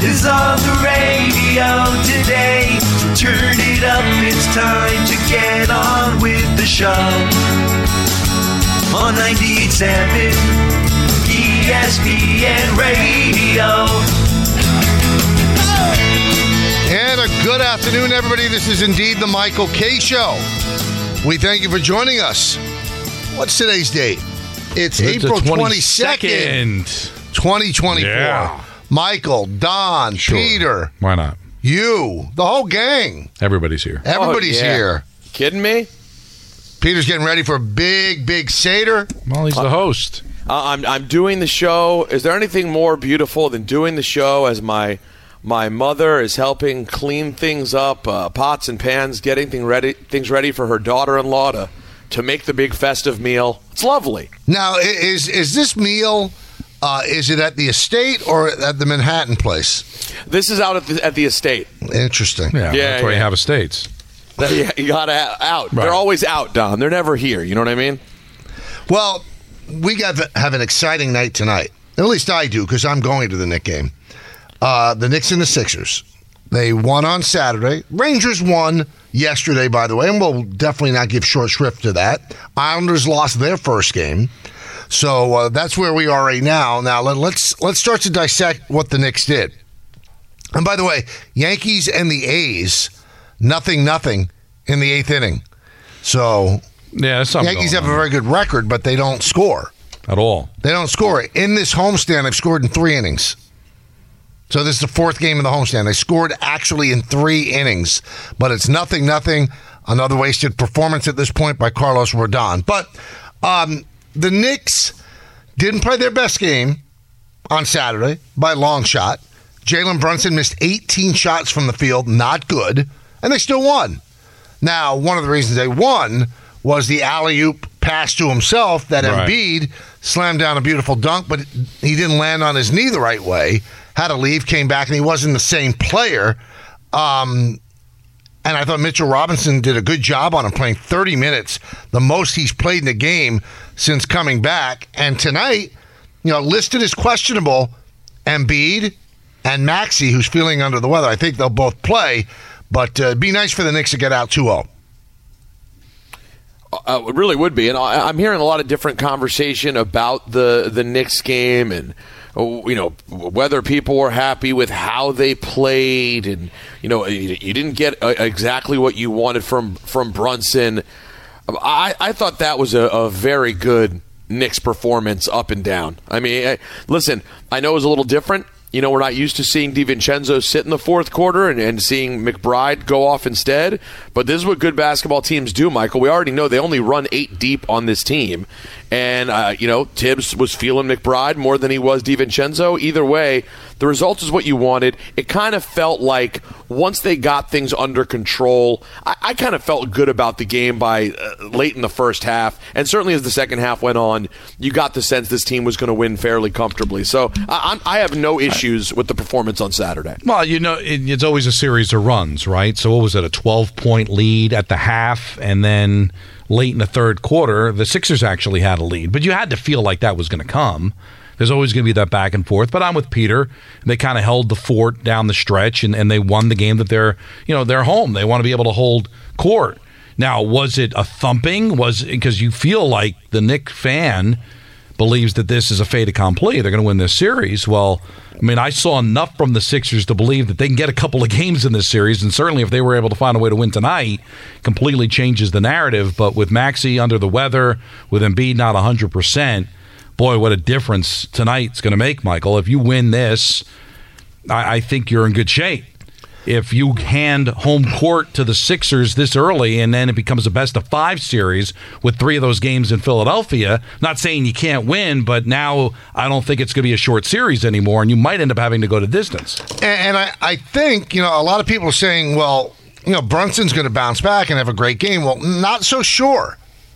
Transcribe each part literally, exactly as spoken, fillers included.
is on the radio today. So turn it up, it's time to get on with the show. On ninety-eight point seven E S P N Radio. And a good afternoon, everybody. This is indeed the Michael Kay Show. We thank you for joining us. What's today's date? It's, it's April twenty-second, twenty twenty-four. Yeah. Michael, Don, sure. Peter. Why not? You, the whole gang. Everybody's here. Everybody's oh, yeah. here. Kidding me? Peter's getting ready for a big, big Seder. Well, he's the host. Uh, I'm I'm doing the show. Is there anything more beautiful than doing the show as my my mother is helping clean things up, uh, pots and pans, getting thing ready, things ready for her daughter-in-law to, to make the big festive meal? It's lovely. Now, is is this meal, uh, is it at the estate or at the Manhattan place? This is out at the, at the estate. Interesting. Yeah, Yeah, that's why yeah. you have estates. Yeah, you got to out. Right. They're always out, Don. They're never here. You know what I mean? Well, we got to have an exciting night tonight. At least I do, because I'm going to the Knicks game. Uh, the Knicks and the Sixers. They won on Saturday. Rangers won yesterday, by the way, and we'll definitely not give short shrift to that. Islanders lost their first game. So uh, that's where we are right now. Now, let, let's let's start to dissect what the Knicks did. And by the way, Yankees and the A's, nothing, nothing in the eighth inning. So Yeah, there's something Yankees going have a on very good record, but they don't score. at all. They don't score. In this homestand, they've scored in three innings. So this is the fourth game of the homestand. They scored actually in three innings, but it's nothing, nothing. Another wasted performance at this point by Carlos Rodon. But um, the Knicks didn't play their best game on Saturday by a long shot. Jalen Brunson missed eighteen shots from the field, not good, and they still won. Now, one of the reasons they won was the alley-oop pass to himself that Right. Embiid slammed down a beautiful dunk, but he didn't land on his knee the right way. Had to leave, came back, and he wasn't the same player. Um, and I thought Mitchell Robinson did a good job on him, playing thirty minutes, the most he's played in a game since coming back. And tonight, you know, listed as questionable, Embiid and Maxey, who's feeling under the weather. I think they'll both play, but uh, it'd be nice for the Knicks to get out two oh. Uh, it really would be. And I, I'm hearing a lot of different conversation about the, the Knicks game and, you know, whether people were happy with how they played. And, you know, you, you didn't get uh, exactly what you wanted from, from Brunson. I, I thought that was a, a very good Knicks performance up and down. I mean, I, listen, I know it was a little different. You know, we're not used to seeing DiVincenzo sit in the fourth quarter and, and seeing McBride go off instead. But this is what good basketball teams do, Michael. We already know they only run eight deep on this team. And, uh, you know, Tibbs was feeling McBride more than he was DiVincenzo. Either way, the result is what you wanted. It kind of felt like once they got things under control, I, I kind of felt good about the game by uh, late in the first half. And certainly as the second half went on, you got the sense this team was going to win fairly comfortably. So I, I'm, I have no issues with the performance on Saturday. Well, you know, it, it's always a series of runs, right? So what was it, a twelve-point lead at the half, and then late in the third quarter, the Sixers actually had a lead. But you had to feel like that was going to come. There's always going to be that back and forth. But I'm with Peter. They kind of held the fort down the stretch, and, and they won the game that they're, you know, they're home. They want to be able to hold court. Now, was it a thumping? Was because you feel like the Knicks fan believes that this is a fait accompli. They're going to win this series. Well, I mean, I saw enough from the Sixers to believe that they can get a couple of games in this series, and certainly if they were able to find a way to win tonight, completely changes the narrative. But with Maxey under the weather, with Embiid not one hundred percent, boy, what a difference tonight's going to make, Michael. If you win this, I, I think you're in good shape. If you hand home court to the Sixers this early and then it becomes a best of five series with three of those games in Philadelphia, not saying you can't win, but now I don't think it's going to be a short series anymore, and you might end up having to go to distance. And, and I, I think, you know, a lot of people are saying, well, you know, Brunson's going to bounce back and have a great game. Well, not so sure.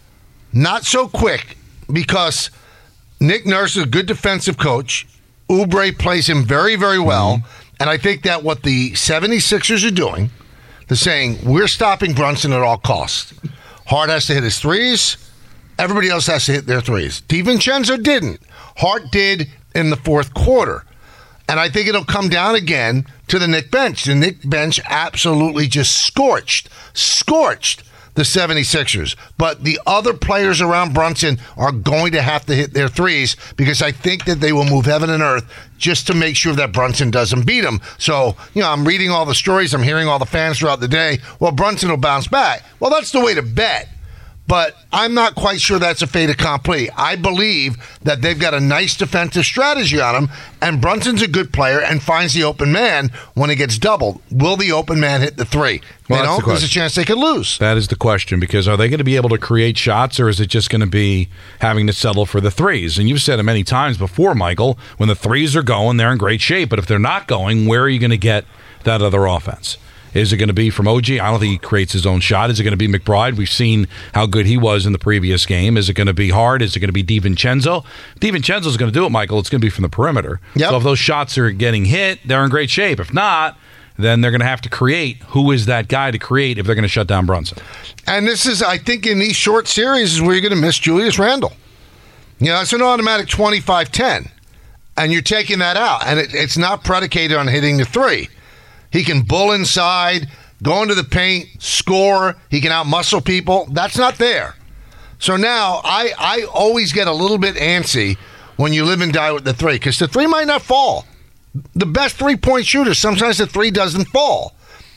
Not so quick, because Nick Nurse is a good defensive coach. Oubre plays him very, very well. Mm-hmm. And I think that what the seventy-sixers are doing, they're saying, we're stopping Brunson at all costs. Hart has to hit his threes. Everybody else has to hit their threes. DiVincenzo didn't. Hart did in the fourth quarter. And I think it'll come down again to the Knick bench. The Knick bench absolutely just scorched, scorched the seventy-sixers. But the other players around Brunson are going to have to hit their threes because I think that they will move heaven and earth just to make sure that Brunson doesn't beat them. So, you know, I'm reading all the stories. I'm hearing all the fans throughout the day. Well, Brunson will bounce back. Well, that's the way to bet. But I'm not quite sure that's a fait accompli. I believe that they've got a nice defensive strategy on him, and Brunson's a good player and finds the open man when he gets doubled. Will the open man hit the three? Well, they don't, the there's a chance they could lose. That is the question, because are they going to be able to create shots, or is it just going to be having to settle for the threes? And you've said it many times before, Michael, when the threes are going, they're in great shape. But if they're not going, where are you going to get that other offense? Is it going to be from O G? I don't think he creates his own shot. Is it going to be McBride? We've seen how good he was in the previous game. Is it going to be Hart? Is it going to be DiVincenzo? DiVincenzo is going to do it, Michael. It's going to be from the perimeter. Yep. So if those shots are getting hit, they're in great shape. If not, then they're going to have to create. Who is that guy to create if they're going to shut down Brunson? And this is, I think, in these short series is where you're going to miss Julius Randle. You know, it's an automatic twenty-five ten, and you're taking that out, and it, it's not predicated on hitting the three. He can bull inside, go into the paint, score. He can out-muscle people. That's not there. So now I, I always get a little bit antsy when you live and die with the three, because the three might not fall. The best three-point shooter, sometimes the three doesn't fall.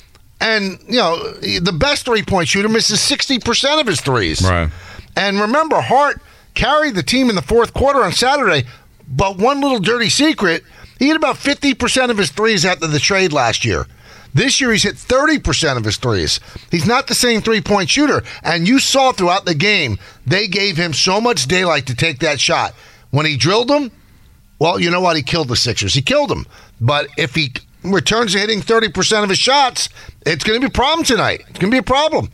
And, you know, the best three-point shooter misses sixty percent of his threes. Right. And remember, Hart carried the team in the fourth quarter on Saturday, but one little dirty secret, he hit about fifty percent of his threes after the trade last year. This year, he's hit thirty percent of his threes. He's not the same three-point shooter. And you saw throughout the game, they gave him so much daylight to take that shot. When he drilled them, well, you know what? He killed the Sixers. He killed them. But if he returns to hitting thirty percent of his shots, it's going to be a problem tonight. It's going to be a problem.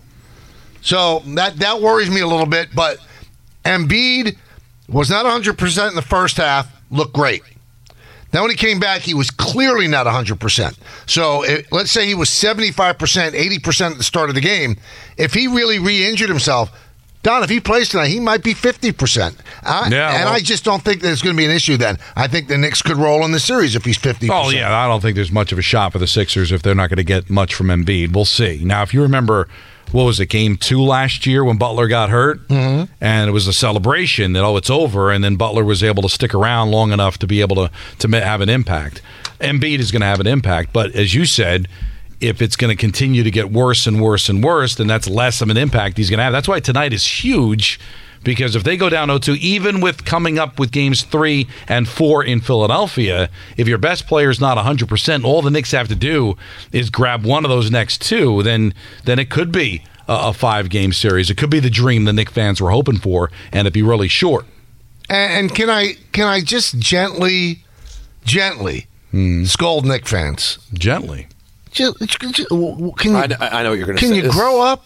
So that, that worries me a little bit. But Embiid was not one hundred percent in the first half, looked great. Then when he came back, he was clearly not one hundred percent. So it, let's say he was seventy-five percent, eighty percent at the start of the game. If he really re-injured himself, Don, if he plays tonight, he might be fifty percent. Uh, yeah, and well, I just don't think there's going to be an issue then. I think the Knicks could roll in the series if he's fifty percent. Oh, yeah, I don't think there's much of a shot for the Sixers if they're not going to get much from Embiid. We'll see. Now, if you remember, what was it, game two last year when Butler got hurt? Mm-hmm. And it was a celebration that, oh, it's over, and then Butler was able to stick around long enough to be able to, to have an impact. Embiid is going to have an impact, but as you said, if it's going to continue to get worse and worse and worse, then that's less of an impact he's going to have. That's why tonight is huge, because if they go down oh two, even with coming up with games three and four in Philadelphia, if your best player is not one hundred percent, all the Knicks have to do is grab one of those next two, then then it could be a, a five-game series. It could be the dream the Knicks fans were hoping for, and it'd be really short. And, and can I can I just gently, gently Hmm. scold Knicks fans? Gently. Just, just, can you, I, I know what you're going to say. Can you This- grow up?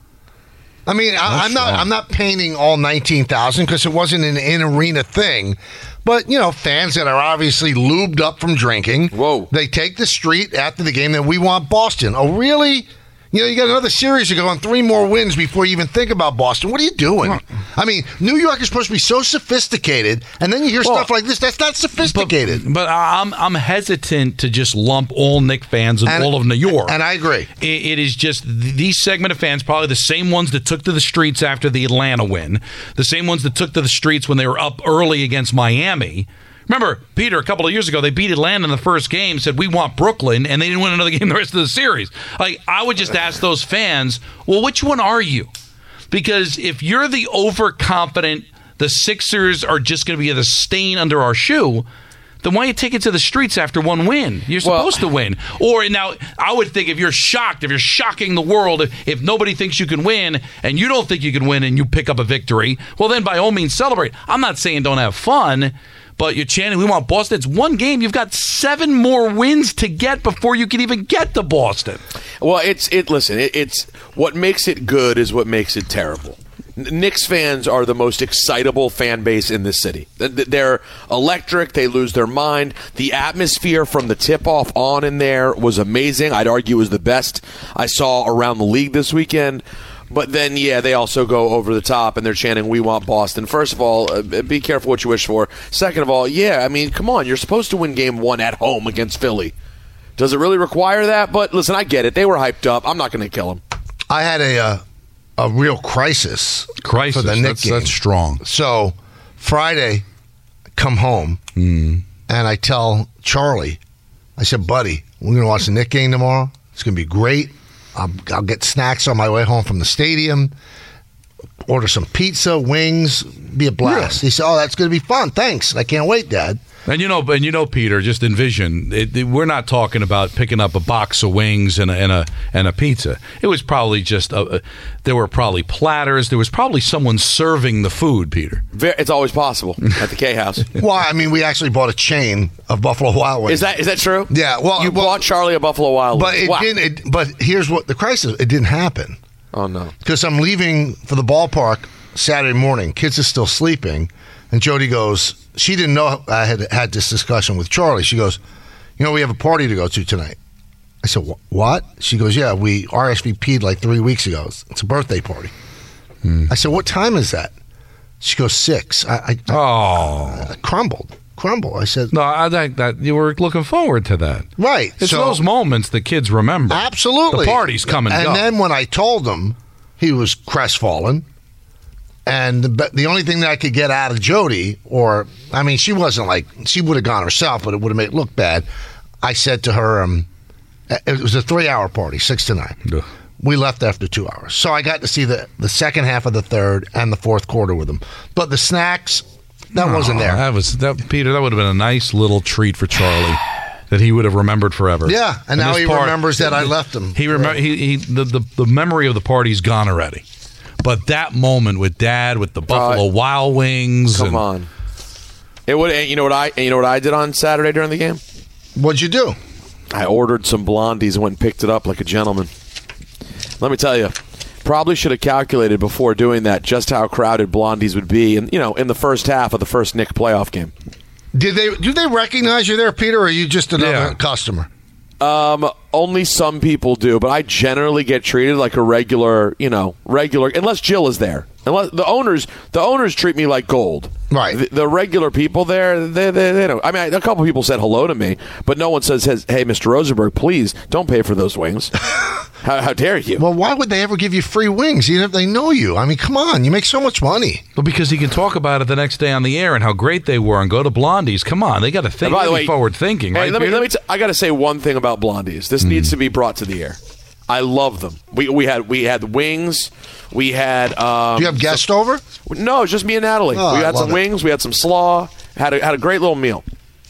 I mean, I, I'm not. strong. I'm not painting all nineteen thousand because it wasn't an in-arena thing. But you know, fans that are obviously lubed up from drinking. Whoa. They take the street after the game that we want Boston. Oh, really? You know, you got another series to go on, three more wins before you even think about Boston. What are you doing? I mean, New York is supposed to be so sophisticated, and then you hear Well, stuff like this. That's not sophisticated. But, but I'm I'm hesitant to just lump all Knicks fans and, And- all of New York. and I agree. It, it is just th- these segment of fans, probably the same ones that took to the streets after the Atlanta win, the same ones that took to the streets when they were up early against Miami. Remember, Peter, a couple of years ago, they beat Atlanta in the first game, said, we want Brooklyn, and they didn't win another game the rest of the series. Like, I would just ask those fans, well, which one are you? Because if you're the overconfident, the Sixers are just going to be the stain under our shoe, then why you take it to the streets after one win? You're Well- supposed to win. Or now, I would think if you're shocked, if you're shocking the world, if, if nobody thinks you can win and you don't think you can win and you pick up a victory, well, then by all means celebrate. I'm not saying don't have fun, but you're chanting, we want Boston. It's one game. You've got seven more wins to get before you can even get to Boston. Well, it's it. Listen, it, it's what makes it good is what makes it terrible. N- Knicks fans are the most excitable fan base in this city. Th- th- They're electric. They lose their mind. The atmosphere from the tip-off on in there was amazing. I'd argue it was the best I saw around the league this weekend. But then, yeah, they also go over the top and they're chanting, "We want Boston." First of all, uh, be careful what you wish for. Second of all, yeah, I mean, come on. You're supposed to win game one at home against Philly. Does it really require that? But listen, I get it. They were hyped up. I'm not going to kill them. I had a uh, a real crisis, Crisis. for the Knicks That's, game. that's strong. So Friday, come home, Mm. and I tell Charlie, I said, buddy, we're going to watch the Knicks game tomorrow. It's going to be great. I'll, I'll get snacks on my way home from the stadium, order some pizza, wings, be a blast. He said, oh, that's going to be fun. Thanks. I can't wait, Dad. And you know, and you know, Peter, just envision it, it- we're not talking about picking up a box of wings and a and a, and a pizza. It was probably just a, a, there were probably platters. There was probably someone serving the food, Peter. Very, it's always possible at the K House. Well, I mean, we actually bought a chain of Buffalo Wild Wings. Is that is that true? Yeah, well- you well- bought Charlie a Buffalo Wild But Wings. it Wow. didn't. It, but here's what the crisis. It didn't happen. Oh no. Because I'm leaving for the ballpark Saturday morning. Kids are still sleeping. And Jody goes, she didn't know I had had this discussion with Charlie. She goes, you know, we have a party to go to tonight. I said, "Wh- what? She goes, yeah, we R S V P'd like three weeks ago. It's a birthday party. I said, what time is that? She goes, six. I, I, Oh I crumbled. Crumble. I said, no, I think that you were looking forward to that. right. It's so, those moments the kids remember. Absolutely. The parties come and And go. then when I told him, he was crestfallen. And the, the only thing that I could get out of Jody, or, I mean, she wasn't like, she would have gone herself, but it would have made it look bad. I said to her, um, it was a three hour party, six to nine. Ugh. We left after two hours. So I got to see the, the second half of the third and the fourth quarter with them. But the snacks, that wasn't Oh, there. That was that, Peter. That would have been a nice little treat for Charlie that he would have remembered forever. Yeah, and now this he remembers that I left him. He remember he, he the, the the memory of the party's gone already. But that moment with Dad, with the Buffalo Wild Wings, Come and, on. It would. You know what I? You know what I did on Saturday during the game? What'd you do? I ordered some blondies and went and picked it up like a gentleman. Let me tell you, probably should have calculated before doing that just how crowded blondies would be, and you know, in the first half of the first Knick playoff game. Did they do they recognize you there, Peter, or are you just another Yeah. customer? Um, only some people do, but I generally get treated like a regular, you know, regular, unless Jill is there. Unless the owners, the owners treat me like gold. Right. The, the regular people there, they, they, they don't. I mean, a couple people said hello to me, but no one says, says "Hey, Mister Rosenberg, please don't pay for those wings." how, how dare you? Well, why would they ever give you free wings, even if they know you? I mean, come on, you make so much money. Well, because he can talk about it the next day on the air and how great they were and go to Blondies. Come on, they got to think. And by the Be way, forward thinking, Hey, right? let me Peter? let me. T- I got to say one thing about blondies. This needs to be brought to the air. I love them. We we had we had wings. We had. Um, Do you have guests over? No, it's just me and Natalie. Oh, we I had some love it. wings. We had some slaw. Had a, had a great little meal.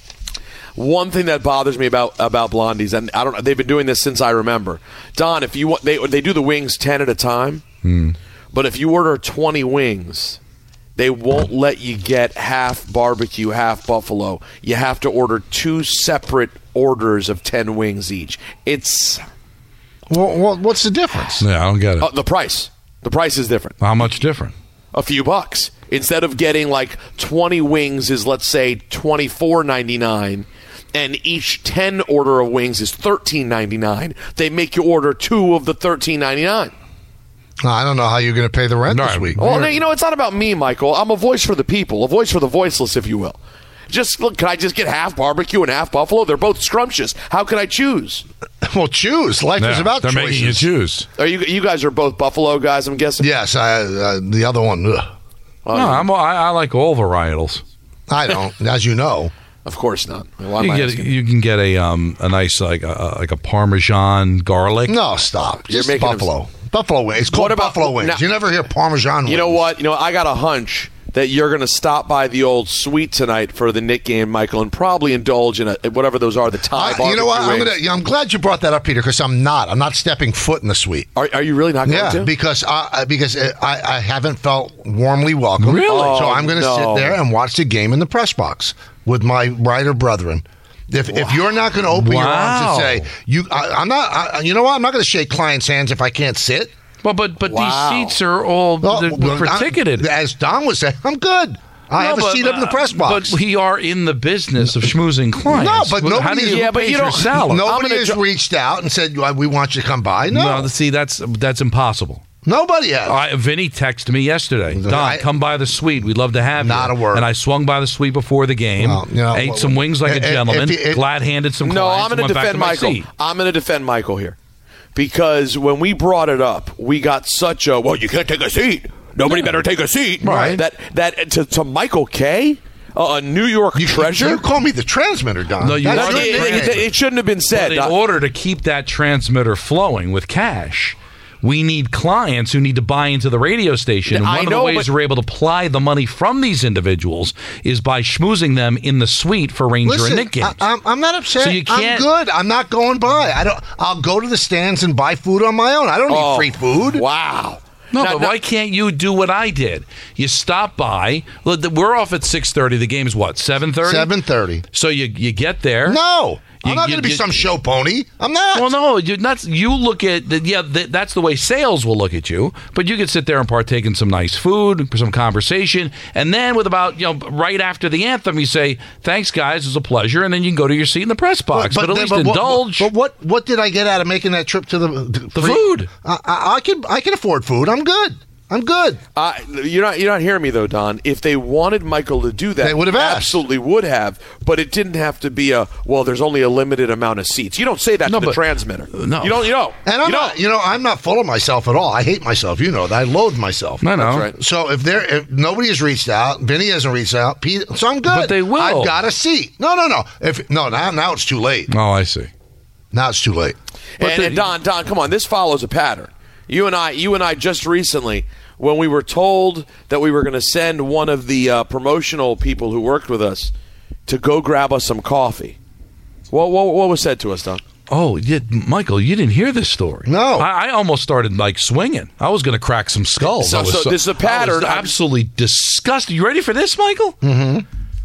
One thing that bothers me about about blondies, and I don't. They've been doing this since I remember. Don, if you want, they they do the wings ten at a time. But if you order twenty wings, they won't let you get half barbecue, half buffalo. You have to order two separate orders of ten wings each. It's Well, well, what's the difference? Yeah, I don't get it. uh, the price. The price is different. How much different? A few bucks. Instead of getting like twenty wings is, let's say, twenty-four ninety-nine, and each ten order of wings is thirteen ninety-nine, they make you order two of the thirteen ninety-nine. I don't know how you're going to pay the rent No, this week. Well, you know, it's not about me, Michael. I'm a voice for the people, a voice for the voiceless, if you will. Just look, can I just get half barbecue and half buffalo? They're both scrumptious. How can I choose? Well, choose. Life is Yeah, about they're choices. making you choose. Are you you guys are both buffalo guys, I'm guessing? Yes, I, uh, the other one. Ugh. Oh, no, I'm, I, I like all varietals. I don't, as you know. Of course not. Why am You, I get, asking? you can get a um a nice like a, like a Parmesan garlic. No, stop. You're Just making buffalo. Buffalo wings. It's called What about- buffalo wings. now- you never hear Parmesan wings. You know what? You know, I got a hunch that you're going to stop by the old suite tonight for the Knick game, Michael, and probably indulge in a, whatever those are, the Thai I, you know what? I'm, barbecue gonna, wings. yeah, I'm glad you brought that up, Peter, because I'm not. I'm not stepping foot in the suite. Are, are you really not going Yeah, to? because I, I- because I, I haven't felt warmly welcome. Really? So Oh, I'm going to no. sit there and watch the game in the press box with my writer brethren. If, if you're not going to open your arms Wow. and say you, I, I'm not. I, you know what? I'm not going to shake clients' hands if I can't sit. Well, but but Wow. these seats are all Well, they're, well, for I- ticketed. As Don was saying, I'm good. I No, have a but- seat up in the press box. But we are in the business of schmoozing clients. No, but Well, how nobody do is- you Yeah, but pay you for don't- salad? Nobody gonna has jo- reached out and said, "We want you to come by." No, No, see, that's that's impossible. Nobody has. I, Vinny texted me yesterday. Don, I- come by the suite. We'd love to have Not you. a word. And I swung by the suite before the game. Well, you know, ate well, some wings like a if- if gentleman. you- if- glad handed some. No, clients I'm and going to went back defend my Michael. seat. I'm going to defend Michael here because when we brought it up, we got such a well. You can't take a seat. Nobody Yeah. better take a seat. Right. That that to, to Michael K, uh, a New York You, treasure. you call me the transmitter, Don. No, you That's are No, the your it, name. it- it shouldn't have been said. But in Uh, order to keep that transmitter flowing with cash, we need clients who need to buy into the radio station. And I one of know, the ways but- we're able to apply the money from these individuals is by schmoozing them in the suite for Ranger Listen, and Nick games. I, I'm, I'm not upset. So you can't- I'm good. I'm not going by. I don't. I'll go to the stands and buy food on my own. I don't need oh, free food. Wow. No, Now- but now- why can't you do what I did? You stop by. Look, the- We're off at six thirty. The game's what, seven thirty? Seven thirty. So you you get there. No, I'm You- not you- going to be you- some show pony. I'm not. Well, no, you're not. You look at the, yeah. th- That's the way sales will look at you. But you could sit there and partake in some nice food, some conversation, and then with about you know right after the anthem, you say, "Thanks, guys, it was a pleasure," and then you can go to your seat in the press box. But, at least but what- indulge. But what what did I get out of making that trip to the The food. I, I, I can I can afford food. I'm good. I'm good. Uh, you're not. You're not hearing me though, Don. If they wanted Michael to do that, They would have asked. Absolutely would have. But it didn't have to be a. Well, there's only a limited amount of seats. You don't say that No, to the but- transmitter. no. you don't. You don't. And I'm you not. don't. You know, I'm not full of myself at all. I hate myself. You know that. I loathe myself. I know. That's right. So if there, if nobody has reached out, Vinny hasn't reached out, Pete, so I'm good. But they will. I've got a seat. No, no, no. If no, now now it's too late. Oh, I see. Now it's too late. But And, the- and Don, Don, come on. This follows a pattern. You and I, you and I, just recently, when we were told that we were going to send one of the uh, promotional people who worked with us to go grab us some coffee. What, what, what was said to us, Don? Oh, you, Michael, you didn't hear this story. No. I, I almost started like swinging. I was going to crack some skulls. So- I was so this is a pattern. I was I'm- absolutely disgusted. You ready for this, Michael? Mm-hmm.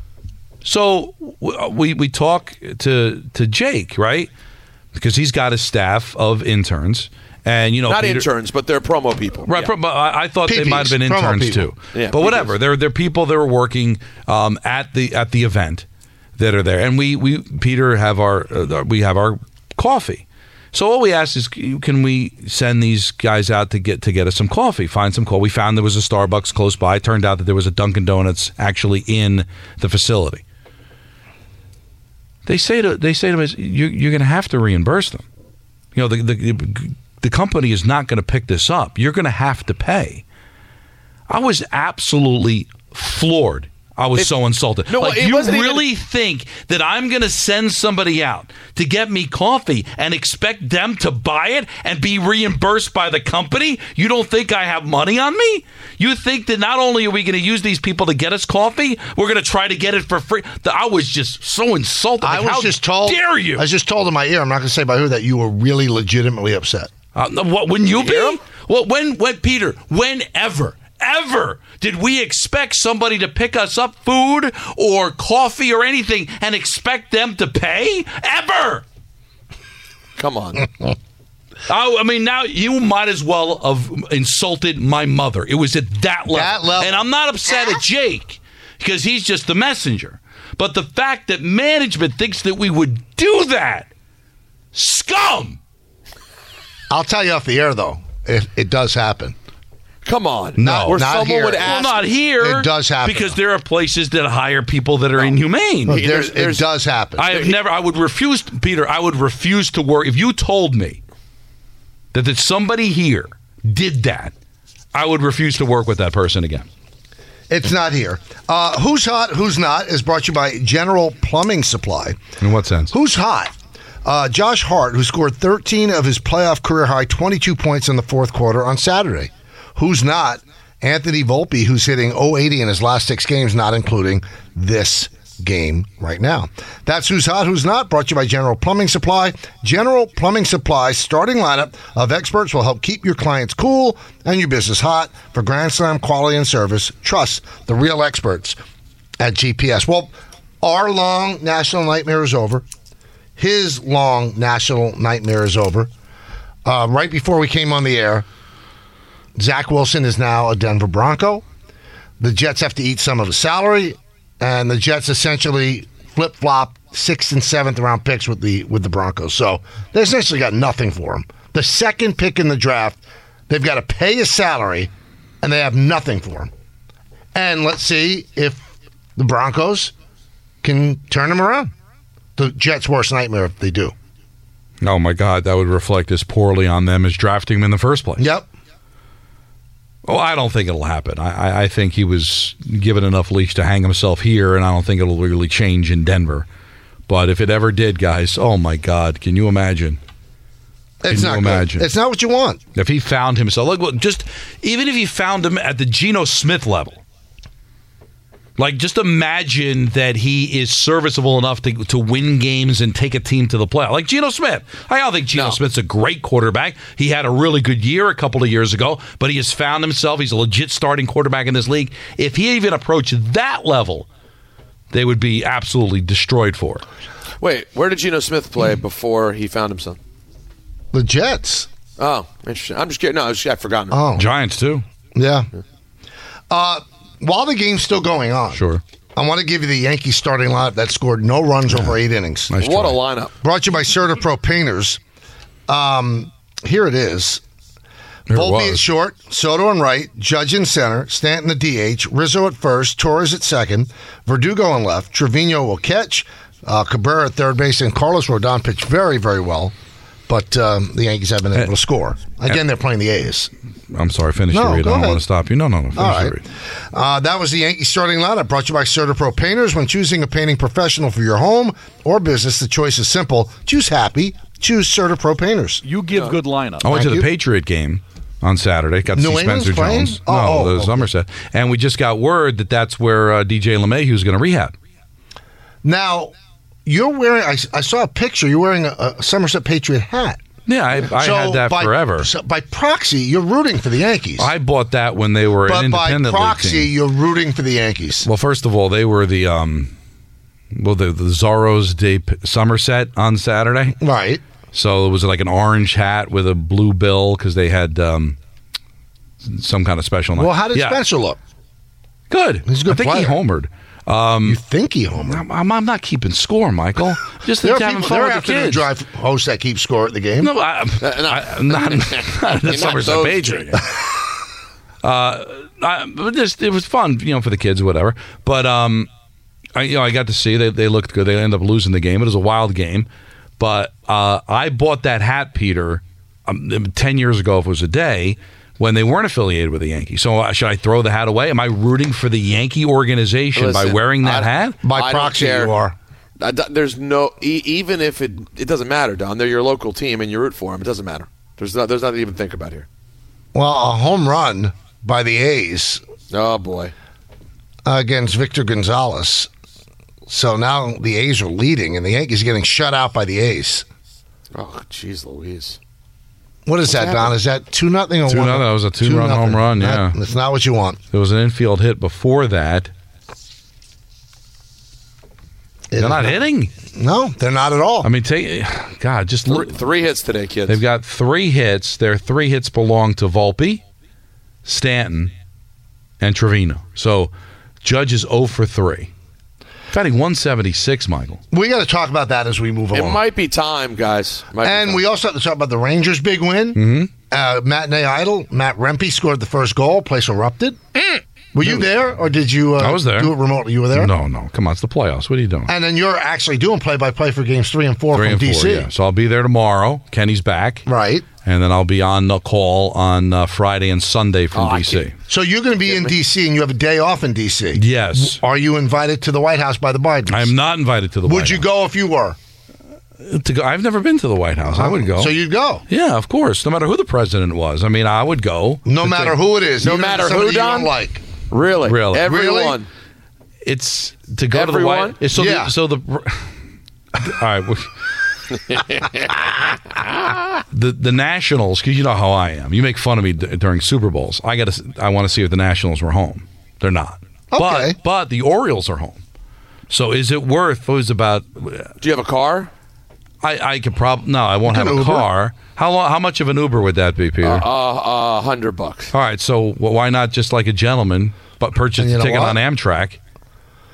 So w- we we talk to to Jake, right? Because he's got a staff of interns, and you know, Not Peter- interns, but they're promo people. Right, Yeah. pro- but I, I thought P they Ps, might have been promo interns people. too. Yeah, but whatever, P Ps. they're they're people that are working um, at the at the event that are there, and we we Peter have our uh, we have our coffee. So all we asked is, can we send these guys out to get to get us some coffee? Find some coffee. We found there was a Starbucks close by. It turned out that there was a Dunkin' Donuts actually in the facility. They say to they say to us, you, you're going to have to reimburse them. You know, the the, the company is not going to pick this up. You're going to have to pay. I was absolutely floored. I was It- so insulted. No, like, it you wasn't even- really think that I'm going to send somebody out to get me coffee and expect them to buy it and be reimbursed by the company? You don't think I have money on me? You think that not only are we going to use these people to get us coffee, we're going to try to get it for free? I was just so insulted. I Like, was how just told. dare you? I was just told in my ear. I'm not going to say by who that you were really legitimately upset. Uh, what, wouldn't you hear be? him? Well, when, when, Peter, whenever, ever did we expect somebody to pick us up food or coffee or anything and expect them to pay? Ever? Come on. I, I mean, now you might as well have insulted my mother. It was at that level. That level. And I'm not upset at Jake because he's just the messenger. But the fact that management thinks that we would do that, scum. I'll tell you off the air though. It, it does happen. Come on. No, Where not someone here. would Well, ask. Well, not here. It does happen. Because there are places that hire people that are inhumane. Look, Hey, there's, there's- there's- it does happen. I have never. I would refuse, Peter. I would refuse to work if you told me that that somebody here did that. I would refuse to work with that person again. It's not here. Uh, Who's Hot, Who's Not is brought to you by General Plumbing Supply. In what sense? Who's hot? Uh, Josh Hart, who scored thirteen of his playoff career high twenty-two points in the fourth quarter on Saturday. Who's not? Anthony Volpe, who's hitting oh eighty in his last six games, not including this game right now. That's Who's Hot, Who's Not, brought to you by General Plumbing Supply. General Plumbing Supply's starting lineup of experts will help keep your clients cool and your business hot. For Grand Slam quality and service, trust the real experts at G P S. Well, our long national nightmare is over. His long national nightmare is over. Uh, right before we came on the air, Zach Wilson is now a Denver Bronco. The Jets have to eat some of his salary, and the Jets essentially flip-flop sixth and seventh round picks with the with the Broncos. So they essentially got nothing for him. The second pick in the draft They've got to pay his salary, and they have nothing for him. And let's see if the Broncos can turn him around. The Jets' worst nightmare if they do. Oh, my God, that would reflect as poorly on them as drafting him in the first place. Yep. Oh, I don't think it'll happen. I, I think he was given enough leash to hang himself here, and I don't think it'll really change in Denver. But if it ever did, guys, oh, my God, can you imagine? Can It's you not imagine? good. It's not what you want. If he found himself, like, well, just even if he found him at the Geno Smith level, like, just imagine that he is serviceable enough to to win games and take a team to the playoff. Like Geno Smith. I don't think Geno No. Smith's a great quarterback. He had a really good year a couple of years ago, but he has found himself. He's a legit starting quarterback in this league. If he even approached that level, they would be absolutely destroyed for it. Wait, where did Geno Smith play before he found himself? The Jets. Oh, interesting. I'm just kidding. No, I was, I'd forgotten. Oh, Giants, too. yeah. Uh, while the game's still going on, Sure. I want to give you the Yankees starting lineup that scored no runs over eight innings. Nice What try. a lineup. Brought to you by CertaPro Painters. Um, here it is. There it Volpe was. at short, Soto in right, Judge in center, Stanton at D H, Rizzo at first, Torres at second, Verdugo in left, Trevino will catch, uh, Cabrera at third base, and Carlos Rodon pitched very, very well. But um, the Yankees haven't been able to score. Again, they're playing the A's. I'm sorry, finish No, your read. go I don't ahead. want to stop you. No, no, no. Finish All your right. read. Uh, that was the Yankees starting lineup brought to you by CertaPro Painters. When choosing a painting professional for your home or business, the choice is simple. Choose happy. Choose CertaPro Painters. You give good lineup. I went Thank to the you. Patriot game on Saturday. Got to New see England's Spencer playing? Jones. Oh, no, oh, the okay. Somerset. And we just got word that that's where uh, D J LeMahieu is going to rehab. Now, you're wearing, I, I saw a picture, you're wearing a, a Somerset Patriot hat. Yeah, I, I So had that by, forever. So by proxy, you're rooting for the Yankees. I bought that when they were an but by independent proxy, league team. you're rooting for the Yankees. Well, first of all, they were the um, well, the, the Zorros de P- Somerset on Saturday. Right. So it was like an orange hat with a blue bill because they had um, some kind of special night. Well, how did Yeah. Spencer look? Good. He's a good I think player. he homered. You think he homered? I'm, I'm, I'm not keeping score, Michael. Just There are having people, fun there are with the afternoon kids. drive hosts that keep score at the game. No, I, no. I, I'm not, not the Not Somerset those Patriot. uh, I, but just it was fun, you know, for the kids, whatever. But um, I, you know, I got to see they they looked good. They ended up losing the game. It was a wild game, but uh, I bought that hat, Peter, um, ten years ago. If it was a day. When they weren't affiliated with the Yankees. So uh, should I throw the hat away? Am I rooting for the Yankee organization by Listen, wearing that I- hat? By I don't proxy, care. you are. I d- There's no e- even if it it doesn't matter, Don. They're your local team and you root for them. It doesn't matter. There's not there's nothing to even think about here. Well, a home run by the A's Oh boy. against Victor Gonzalez. So now the A's are leading, and the Yankees are getting shut out by the A's. Oh jeez, Louise. What is that, Don? Is that two nothing or Two one? nothing. That was a two-run home run, yeah. That- that's not what you want. There was an infield hit before that. It They're is not hitting. No, they're not at all. I mean, take God, just Three, look. three hits today, kids. They've got three hits. Their three hits belong to Volpe, Stanton, and Trevino. So Judge is zero for three. Batting one seventy-six, Michael. we got to talk about that as we move it along. might be time, guys. Might be and time. we also have to talk about the Rangers' big win. Mm-hmm. Uh, matinee idol, Matt Rempe scored the first goal. Place erupted. Were you there, or did you uh, I was there. do it remotely? You were there? No, no. Come on, it's the playoffs. What are you doing? And then you're actually doing play-by-play for games three and four Three from and D C. four, yeah. So I'll be there tomorrow. Kenny's back. Right. And then I'll be on the call on uh, Friday and Sunday from Oh, I D C. can't- So you're going to be in D C and you have a day off in D C. Yes. Are you invited to the White House by the Bidens? I am not invited to the White Would you House. go if you were? To go, I've never been to the White House. I would go. So you'd go. Yeah, of course. No matter who the president was. I mean, I would go. No To matter take- who it is. No even if matter it's who, somebody you Don? don't like. Really, Really? everyone. It's to go to the Everyone? White. So Yeah. The, so the. All right. well, the the Nationals, because you know how I am. You make fun of me d- during Super Bowls. I got to. I want to see if the Nationals were home. They're not. Okay. But but the Orioles are home. So is it worth? It was about. Do you have a car? I I could probably no. I won't You have can a Uber. car. How long? How much of an Uber would that be, Peter? Uh, uh, hundred bucks. All right. So wh- why not just like a gentleman, but purchase And you a know ticket what? on Amtrak?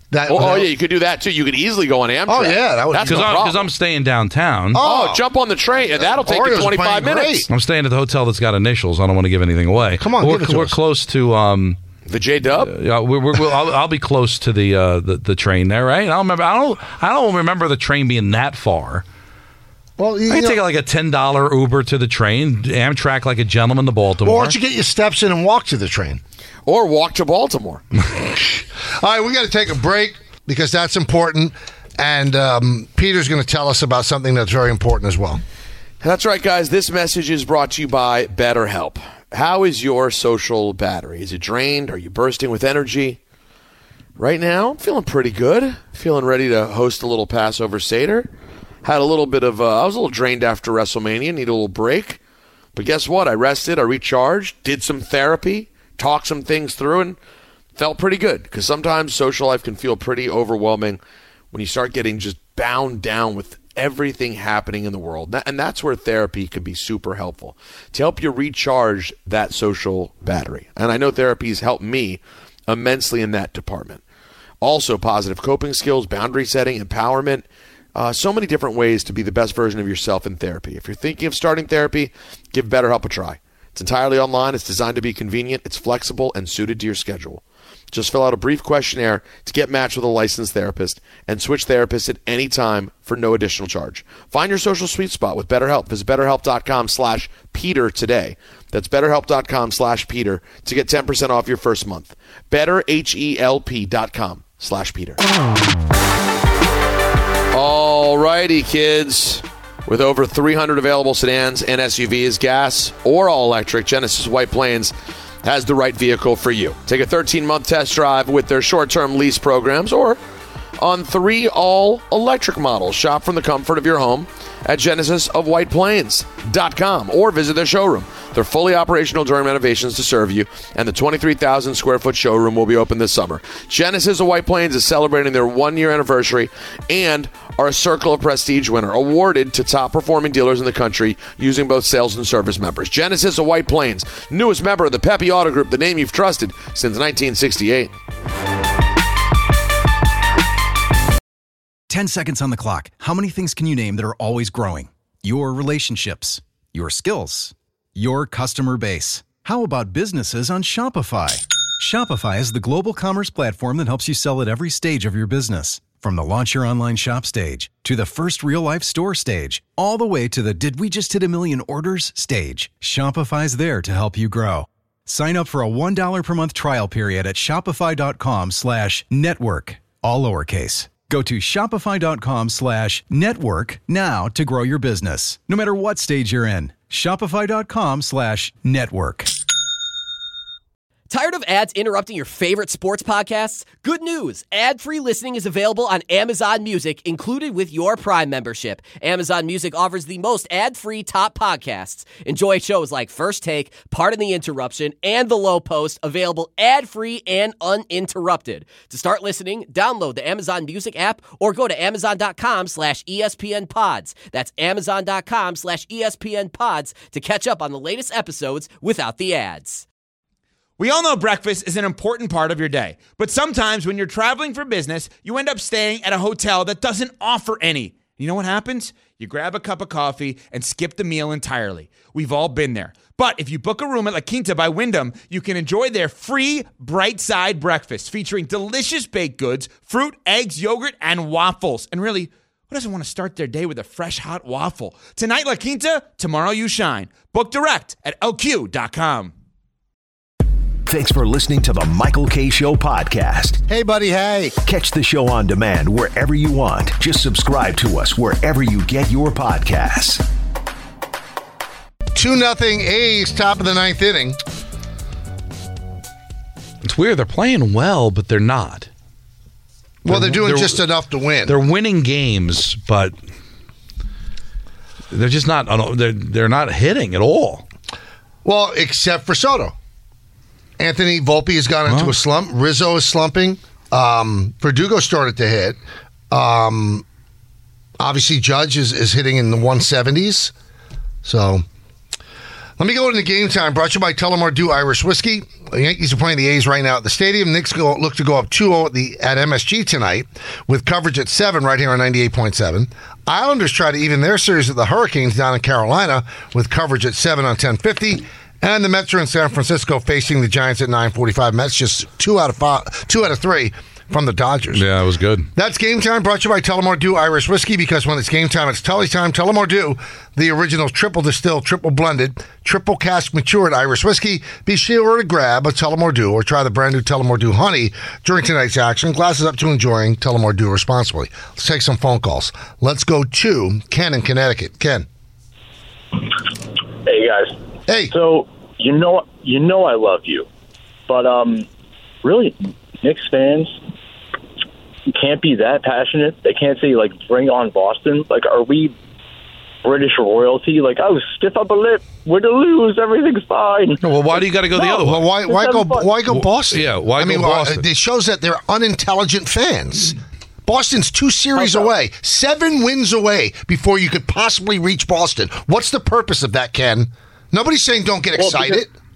That, Oh, oh yeah, you could do that too. You could easily go on Amtrak. Oh, yeah, that would- That's Because no I'm, problem. 'cause I'm staying downtown. Oh, jump on the train. That'll take Orioles you are twenty-five playing minutes. great. I'm staying at the hotel that's got initials. I don't want to give anything away. Come on, we're, give it to we're us. close to. Um, The J Dub. yeah, we're, we're, we'll, I'll, I'll be close to the, uh, the the train there, right? I don't remember. I don't. I don't remember the train being that far. Well, you I can know, take like a ten dollar Uber to the train, Amtrak like a gentleman to Baltimore. why don't you get your steps in and walk to the train? Or walk to Baltimore. All right, we got to take a break because that's important. And um, Peter's going to tell us about something that's very important as well. That's right, guys. This message is brought to you by BetterHelp. How is your social battery? Is it drained? Are you bursting with energy? Right now, I'm feeling pretty good. Feeling ready to host a little Passover Seder. Had a little bit of, uh, I was a little drained after WrestleMania. Need a little break. But guess what? I rested. I recharged. Did some therapy. Talked some things through and felt pretty good. Because sometimes social life can feel pretty overwhelming when you start getting just bound down with everything happening in the world. And that's where therapy could be super helpful to help you recharge that social battery. And I know therapy has helped me immensely in that department. Also, positive coping skills, boundary setting, empowerment, uh, so many different ways to be the best version of yourself in therapy. If you're thinking of starting therapy, give BetterHelp a try. It's entirely online. It's designed to be convenient. It's flexible and suited to your schedule. Just fill out a brief questionnaire to get matched with a licensed therapist and switch therapists at any time for no additional charge. Find your social sweet spot with BetterHelp. Visit betterhelp.com slash Peter today. That's betterhelp.com slash Peter to get ten percent off your first month. betterhelp.com slash Peter. All righty, kids. With over three hundred available sedans and S U Vs, gas or all-electric, Genesis White Plains has the right vehicle for you. Take a thirteen-month test drive with their short-term lease programs or on three all-electric models. Shop from the comfort of your home at genesis of white plains dot com or visit their showroom. They're fully operational during renovations to serve you, and the twenty-three thousand square foot showroom will be open this summer. Genesis of White Plains is celebrating their one-year anniversary and are a Circle of Prestige winner, awarded to top-performing dealers in the country using both sales and service members. Genesis of White Plains, newest member of the Pepe Auto Group, the name you've trusted since nineteen sixty-eight. ten seconds on the clock. How many things can you name that are always growing? Your relationships, your skills, your customer base. How about businesses on Shopify? Shopify is the global commerce platform that helps you sell at every stage of your business. From the launch your online shop stage to the first real-life store stage, all the way to the did we just hit a million orders stage. Shopify's there to help you grow. Sign up for a one dollar per month trial period at shopify.com slash network, all lowercase. Go to shopify.com slash network now to grow your business, no matter what stage you're in. Shopify.com slash network. Tired of ads interrupting your favorite sports podcasts? Good news! Ad-free listening is available on Amazon Music, included with your Prime membership. Amazon Music offers the most ad-free top podcasts. Enjoy shows like First Take, Pardon the Interruption, and The Low Post, available ad-free and uninterrupted. To start listening, download the Amazon Music app or go to amazon.com slash ESPN pods. That's amazon.com slash ESPN pods to catch up on the latest episodes without the ads. We all know breakfast is an important part of your day, but sometimes when you're traveling for business, you end up staying at a hotel that doesn't offer any. You know what happens? You grab a cup of coffee and skip the meal entirely. We've all been there. But if you book a room at La Quinta by Wyndham, you can enjoy their free Bright Side breakfast featuring delicious baked goods, fruit, eggs, yogurt, and waffles. And really, who doesn't want to start their day with a fresh, hot waffle? Tonight, La Quinta, tomorrow you shine. Book direct at L Q dot com. Thanks for listening to the Michael Kay Show podcast. Hey, buddy, hey. Catch the show on demand wherever you want. Just subscribe to us wherever you get your podcasts. two nothing A's, top of the ninth inning. It's weird. They're playing well, but they're not. Well, they're doing they're, just enough to win. They're winning games, but they're just not. They're they're not hitting at all. Well, except for Soto. Anthony Volpe has gone into Huh? a slump. Rizzo is slumping. Um, Verdugo started to hit. Um, obviously, Judge is, is hitting in the one seventies. So Let me go into game time. Brought to you by Tullamore Dew Irish Whiskey. The Yankees are playing the A's right now at the stadium. Knicks go, look to go up two oh at, the, at M S G tonight with coverage at seven right here on ninety-eight point seven. Islanders try to even their series at the Hurricanes down in Carolina with coverage at seven on ten fifty. And the Mets are in San Francisco facing the Giants at nine forty-five. Mets just two out of five, two out of three from the Dodgers. Yeah, it was good. That's Game Time, brought to you by Tullamore Dew Irish Whiskey, because when it's game time, it's Tully's time. Tullamore Dew, the original triple distilled, triple blended, triple cask matured Irish whiskey. Be sure to grab a Tullamore Dew or try the brand new Tullamore Dew Honey during tonight's action. Glasses up to enjoying Tullamore Dew responsibly. Let's take some phone calls. Let's go to Ken in Connecticut. Ken. Hey, guys. Hey. So, you know, you know I love you, but um, really, Knicks fans can't be that passionate. They can't say, like, bring on Boston. Like, are we British royalty? Like, oh, stiff up a lip. We're to lose. Everything's fine. No, well, why do you got to go the No, other way? well, why, why go? Why go Boston? Yeah, why I go mean, Boston? Well, it shows that they're unintelligent fans. Boston's two series Okay. away, seven wins away before you could possibly reach Boston. What's the purpose of that, Ken? Nobody's saying don't get Well, excited. because-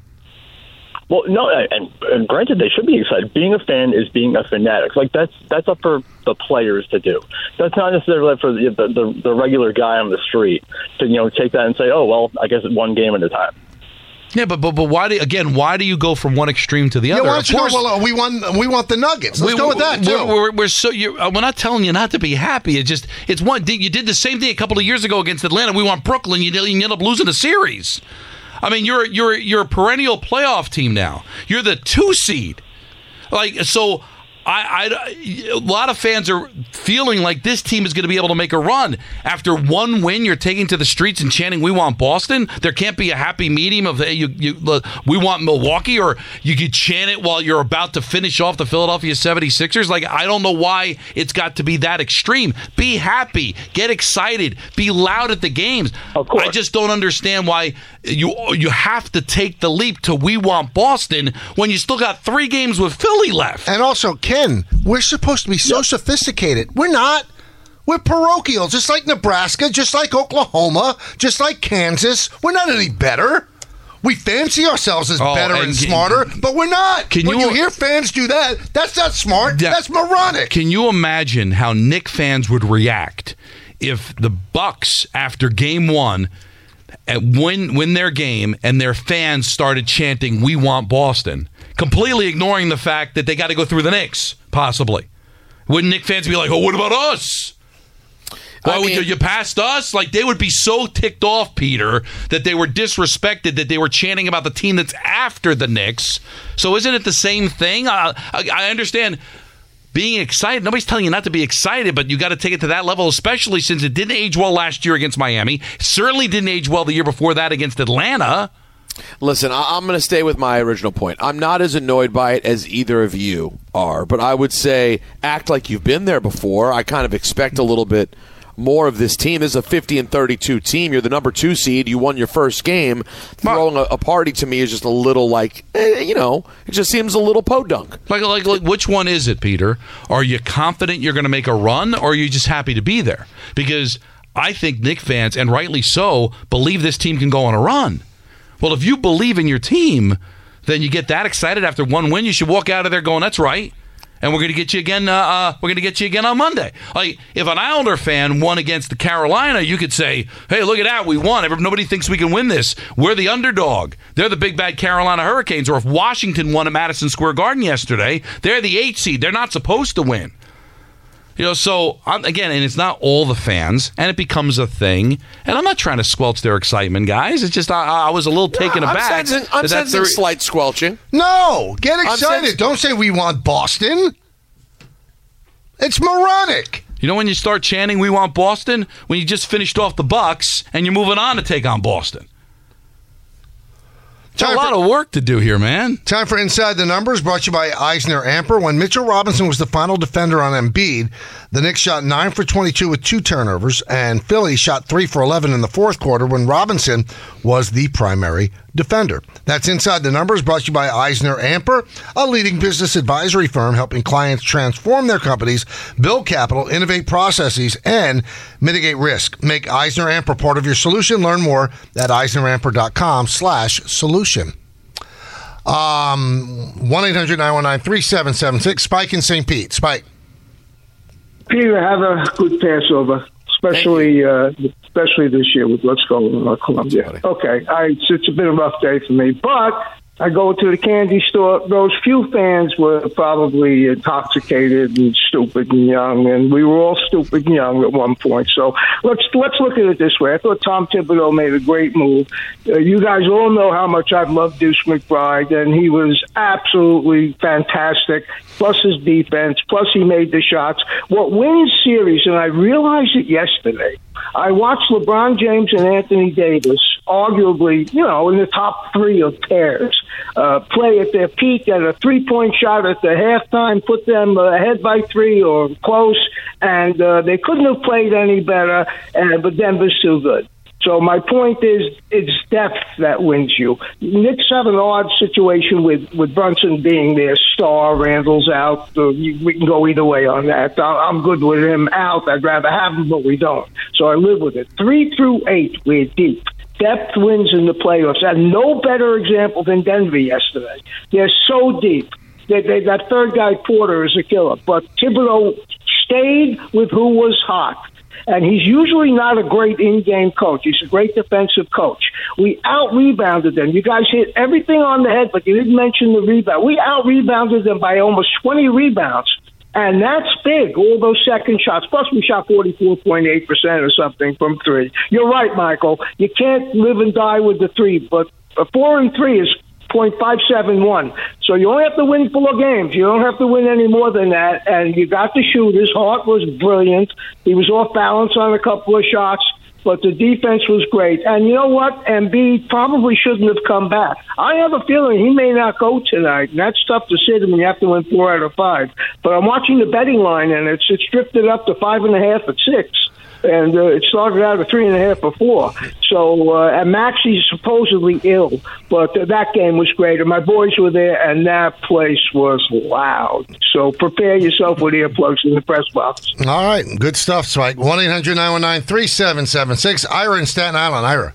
Well, no, and, and granted, they should be excited. Being a fan is being a fanatic. Like, that's that's up for the players to do. That's not necessarily for the the, the, the regular guy on the street to, you know, take that and say, oh, well, I guess it's one game at a time. Yeah, but but but why do again? Why do you go from one extreme to the Yeah, other? why don't Of you go, course- well, uh, we won. We want the Nuggets. Let's we- go with that too. We're, we're, we're so you're, uh, we're not telling you not to be happy. It's just it's one. You did the same thing a couple of years ago against Atlanta. We want Brooklyn. You, you end up losing the series. I mean, you're you're you're a perennial playoff team now. You're the two seed. Like so. I, I, a lot of fans are feeling like this team is going to be able to make a run. After one win, you're taking to the streets and chanting, "We want Boston." There can't be a happy medium of hey, you, you, we want Milwaukee, or you could chant it while you're about to finish off the Philadelphia seventy-sixers. Like, I don't know why it's got to be that extreme. Be happy, get excited, be loud at the games. Of course. I just don't understand why you you have to take the leap to "we want Boston" when you still got three games with Philly left. And also, Ken, we're supposed to be so sophisticated. We're not. We're parochial, just like Nebraska, just like Oklahoma, just like Kansas. We're not any better. We fancy ourselves as Oh, better and, and can- smarter, but we're not. Can when you- you, hear fans do that, that's not smart. Yeah. That's moronic. Can you imagine how Knick fans would react if the Bucks, after game one, uh, win win their game and their fans started chanting "We want Boston," completely ignoring the fact that they got to go through the Knicks, possibly? Wouldn't Knick fans be like, "Oh, what about us? Why I would mean- you, you passed us?" Like, they would be so ticked off, Peter, that they were disrespected, that they were chanting about the team that's after the Knicks. So isn't it the same thing? I, I, I understand being excited. Nobody's telling you not to be excited, but you got to take it to that level, especially since it didn't age well last year against Miami. Certainly didn't age well the year before that against Atlanta. Listen, I- I'm going to stay with my original point. I'm not as annoyed by it as either of you are, but I would say act like you've been there before. I kind of expect a little bit more of this team. This is a fifty and thirty-two team. You're the number two seed. You won your first game. Throwing a, a party to me is just a little like, eh, you know, it just seems a little podunk. Like, like, like, which one is it, Peter? Are you confident you're going to make a run, or are you just happy to be there? Because I think Knick fans, and rightly so, believe this team can go on a run. Well, if you believe in your team, then you get that excited after one win. You should walk out of there going, "That's right, and we're going to get you again. Uh, uh, we're going to get you again on Monday." Like, if an Islander fan won against the Carolina, you could say, "Hey, look at that, we won. Every- Nobody thinks we can win this. We're the underdog. They're the big bad Carolina Hurricanes." Or if Washington won at Madison Square Garden yesterday, they're the eight seed. They're not supposed to win. You know, so I'm, again, and it's not all the fans, and it becomes a thing. And I'm not trying to squelch their excitement, guys. It's just I, I was a little taken I'm aback. sensing, I'm that that's sensing the- slight squelching. No, get excited. sens- Don't say we want Boston. It's moronic. You know when you start chanting "We want Boston"? When you just finished off the Bucks and you're moving on to take on Boston. Got a lot of work to do here, man. Time for Inside the Numbers, brought to you by Eisner Amper. When Mitchell Robinson was the final defender on Embiid, the Knicks shot nine for twenty-two with two turnovers, and Philly shot three for eleven in the fourth quarter when Robinson was the primary defender. That's Inside the Numbers, brought to you by Eisner Amper, a leading business advisory firm helping clients transform their companies, build capital, innovate processes, and mitigate risk. Make Eisner Amper part of your solution. Learn more at eisneramper.com slash solution. Um, one eight hundred nine one nine three seven seven six. Spike in Saint Pete. Spike. Peter, have a good Passover, especially uh, especially this year with what's going on in Columbia. Okay, I, it's, it's a been a rough day for me, but I go to the candy store. Those few fans were probably intoxicated and stupid and young, and we were all stupid and young at one point. So let's let's look at it this way. I thought Tom Thibodeau made a great move. Uh, you guys all know how much I've loved Deuce McBride, and he was absolutely fantastic. Plus his defense, plus he made the shots. What wins series, and I realized it yesterday, I watched LeBron James and Anthony Davis, arguably, you know, in the top three of pairs, uh, play at their peak at a three-point shot at the halftime, put them uh, ahead by three or close, and uh, they couldn't have played any better, uh, but Denver's still good. So my point is, it's depth that wins you. Knicks have an odd situation with, with Brunson being their star. Randall's out. Uh, you, we can go either way on that. I, I'm good with him out. I'd rather have him, but we don't. So I live with it. Three through eight, we're deep. Depth wins in the playoffs. And no better example than Denver yesterday. They're so deep. They, they, that third guy, Porter, is a killer. But Thibodeau stayed with who was hot. And he's usually not a great in-game coach. He's a great defensive coach. We out-rebounded them. You guys hit everything on the head, but you didn't mention the rebound. We out-rebounded them by almost twenty rebounds. And that's big, all those second shots. Plus, we shot forty-four point eight percent or something from three. You're right, Michael. You can't live and die with the three, but a four and three is point five seven one. So you only have to win four games. You don't have to win any more than that. And you got the shooters. Hart was brilliant. He was off balance on a couple of shots, but the defense was great. And you know what? Embiid probably shouldn't have come back. I have a feeling he may not go tonight, and that's tough to say when you have to win four out of five. But I'm watching the betting line, and it's it's drifted up to five and a half at six. And uh, it started out at three and a half before. So, uh, and Maxi's supposedly ill, but uh, that game was great. And my boys were there, and that place was loud. So prepare yourself with earplugs in the press box. All right. Good stuff, Spike. one eight hundred nine one nine three seven seven six. Ira in Staten Island. Ira.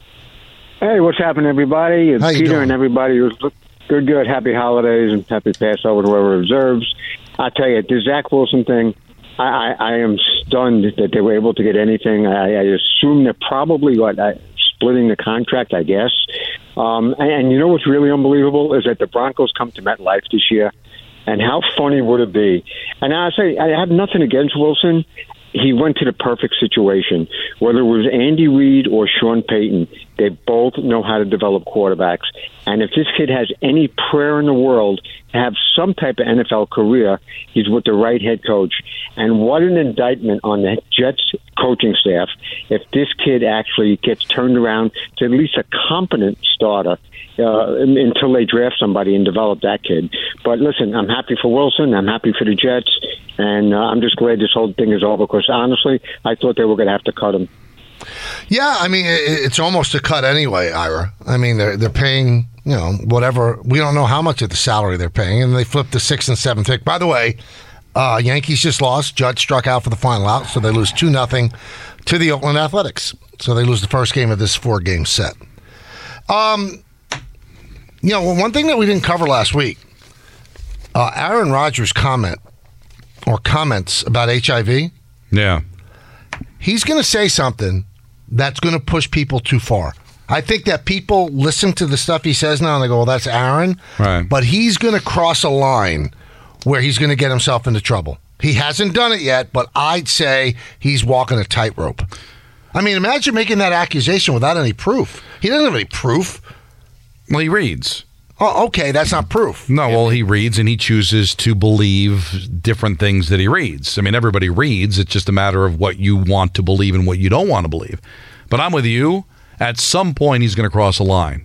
Hey, what's happening, everybody? It's How you Peter doing? and everybody. Good, good. Happy holidays and happy Passover to whoever observes. I tell you, the Zach Wilson thing, I, I, I am stunned that they were able to get anything. I, I assume they're probably what I, splitting the contract, I guess. Um, and, and you know what's really unbelievable is that the Broncos come to MetLife this year, and how funny would it be? And I say I have nothing against Wilson. He went to the perfect situation. Whether it was Andy Reid or Sean Payton, they both know how to develop quarterbacks. And if this kid has any prayer in the world to have some type of N F L career, he's with the right head coach. And what an indictment on the Jets coaching staff if this kid actually gets turned around to at least a competent starter uh, until they draft somebody and develop that kid. But listen, I'm happy for Wilson. I'm happy for the Jets. And uh, I'm just glad this whole thing is over because, honestly, I thought they were going to have to cut him. Yeah, I mean, it's almost a cut anyway, Ira. I mean, they're, they're paying, you know, whatever. We don't know how much of the salary they're paying, and they flipped the sixth and seventh pick. By the way, uh, Yankees just lost. Judge struck out for the final out, so they lose two nothing to the Oakland Athletics. So they lose the first game of this four-game set. Um, you know, one thing that we didn't cover last week, uh, Aaron Rodgers' comment, or comments about H I V. Yeah. He's going to say something that's going to push people too far. I think that people listen to the stuff he says now and they go, well, that's Aaron. Right. But he's going to cross a line where he's going to get himself into trouble. He hasn't done it yet, but I'd say he's walking a tightrope. I mean, imagine making that accusation without any proof. He doesn't have any proof. Well, he reads. Oh, okay, that's not proof. No, well, he reads and he chooses to believe different things that he reads. I mean, everybody reads. It's just a matter of what you want to believe and what you don't want to believe. But I'm with you. At some point, he's going to cross a line.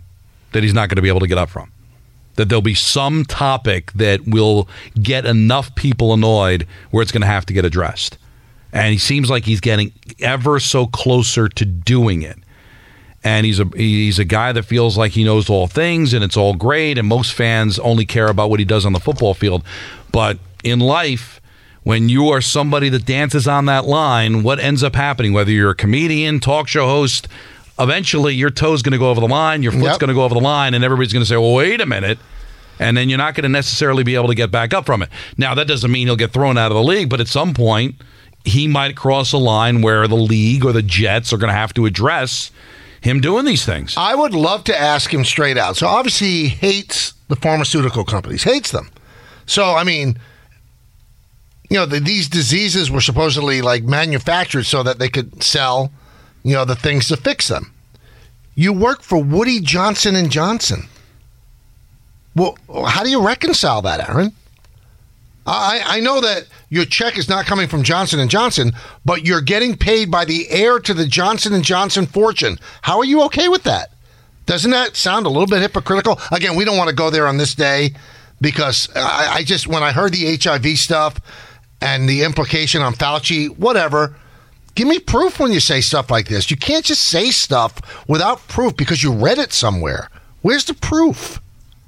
that he's not going to be able to get up from. That there'll be some topic that will get enough people annoyed where it's going to have to get addressed. And he seems like he's getting ever so closer to doing it. And he's a he's a guy that feels like he knows all things and it's all great, and most fans only care about what he does on the football field. But in life, when you are somebody that dances on that line, what ends up happening, whether you're a comedian, talk show host, eventually your toe's going to go over the line, your foot's Yep. going to go over the line, and everybody's going to say, well, wait a minute. And then you're not going to necessarily be able to get back up from it. Now, that doesn't mean he'll get thrown out of the league, but at some point, he might cross a line where the league or the Jets are going to have to address him doing these things. I would love to ask him straight out. So obviously he hates the pharmaceutical companies, hates them. So, I mean, you know, the, these diseases were supposedly like manufactured so that they could sell, you know, the things to fix them. You work for Woody Johnson and Johnson. Well, how do you reconcile that, Aaron? I, I know that your check is not coming from Johnson and Johnson, but you're getting paid by the heir to the Johnson and Johnson fortune. How are you okay with that? Doesn't that sound a little bit hypocritical? Again, we don't want to go there on this day because I, I just, when I heard the H I V stuff and the implication on Fauci, whatever, give me proof when you say stuff like this. You can't just say stuff without proof because you read it somewhere. Where's the proof?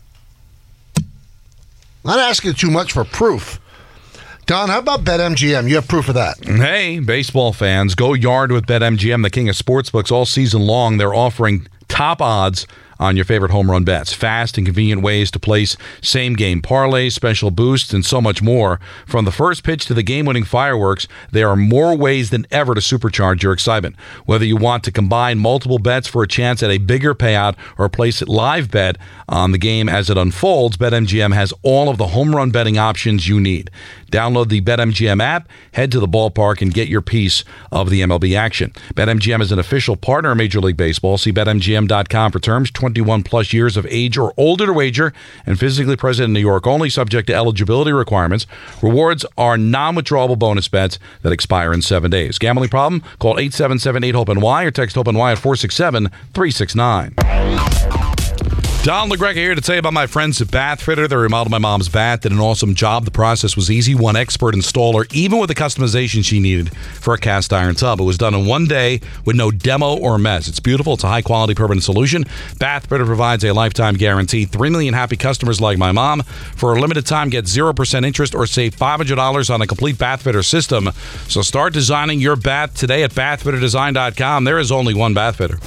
Not asking too much for proof. Don, how about BetMGM? You have proof of that. Hey, baseball fans, go yard with BetMGM, the king of sportsbooks. All season long, they're offering top odds on your favorite home run bets. Fast and convenient ways to place same-game parlays, special boosts, and so much more. From the first pitch to the game-winning fireworks, there are more ways than ever to supercharge your excitement. Whether you want to combine multiple bets for a chance at a bigger payout or place a live bet on the game as it unfolds, BetMGM has all of the home run betting options you need. Download the BetMGM app, head to the ballpark, and get your piece of the M L B action. BetMGM is an official partner of Major League Baseball. See Bet M G M dot com for terms. twenty-one plus years of age or older to wager and physically present in New York only, subject to eligibility requirements. Rewards are non-withdrawable bonus bets that expire in seven days. Gambling problem? Call eight seven seven eight hope N Y or text HOPE-NY at four six seven three six nine. Don LaGreca here to tell you about my friends at Bath Fitter. They remodeled my mom's bath, did an awesome job. The process was easy. One expert installer, even with the customization she needed for a cast iron tub. It was done in one day with no demo or mess. It's beautiful. It's a high-quality permanent solution. Bath Fitter provides a lifetime guarantee. Three million happy customers like my mom. For a limited time, get zero percent interest or save five hundred dollars on a complete Bath Fitter system. So start designing your bath today at bath fitter design dot com. There is only one Bath Fitter.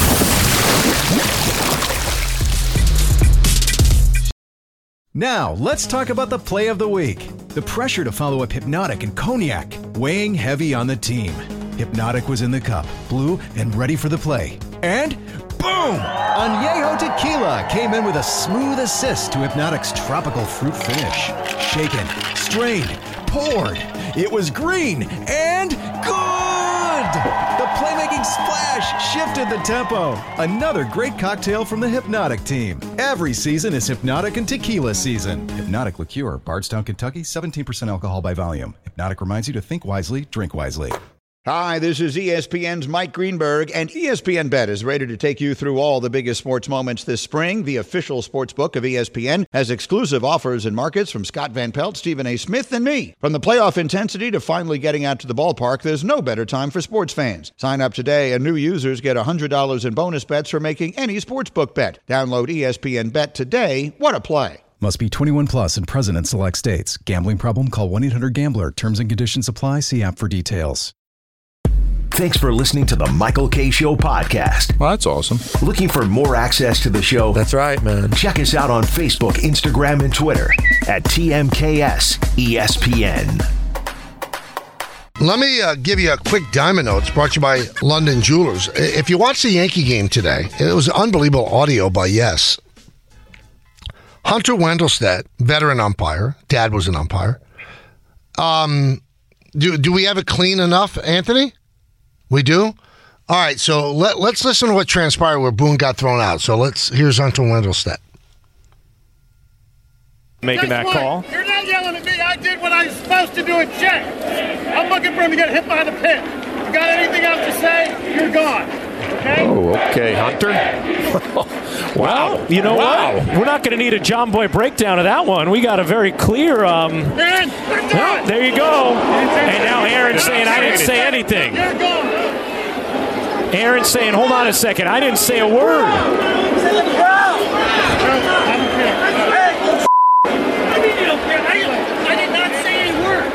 Now, let's talk about the play of the week. The pressure to follow up Hypnotic and Cognac, weighing heavy on the team. Hypnotic was in the cup, blue, and ready for the play. And boom! Añejo Tequila came in with a smooth assist to Hypnotic's tropical fruit finish. Shaken, strained, poured. It was green and good! The playmaking splash shifted the tempo. Another great cocktail from the Hypnotic team. Every season is Hypnotic and Tequila season. Hypnotic Liqueur, Bardstown, Kentucky, seventeen percent alcohol by volume. Hypnotic reminds you to think wisely, drink wisely. Hi, this is E S P N's Mike Greenberg, and E S P N Bet is ready to take you through all the biggest sports moments this spring. The official sports book of E S P N has exclusive offers and markets from Scott Van Pelt, Stephen A. Smith, and me. From the playoff intensity to finally getting out to the ballpark, there's no better time for sports fans. Sign up today, and new users get one hundred dollars in bonus bets for making any sportsbook bet. Download E S P N Bet today. What a play. Must be twenty-one plus and present in select states. Gambling problem? Call one eight hundred gambler. Terms and conditions apply. See app for details. Thanks for listening to the Michael Kay Show podcast. Well, that's awesome. Looking for more access to the show? That's right, man. Check us out on Facebook, Instagram, and Twitter at T M K S E S P N. Let me uh, give you a quick diamond note. It's brought to you by London Jewelers. If you watch the Yankee game today, it was unbelievable audio by Yes. Hunter Wendelstedt, veteran umpire. Dad was an umpire. Um, do do we have it clean enough, Anthony? We do? All right, so let, let's listen to what transpired where Boone got thrown out. So let's here's Hunter Wendelstedt. Making that call. You're not yelling at me. I did what I was supposed to do and check. I'm looking for him to get hit by the pitch. You got anything else to say? You're gone. Oh, okay, Hunter. Wow. Well, you know wow. what? We're not going to need a John Boy breakdown of that one. We got a very clear. Um, well, there you go. And now Aaron's saying I didn't say anything. Aaron's saying, hold on a second, I didn't say a word. I did not say a word.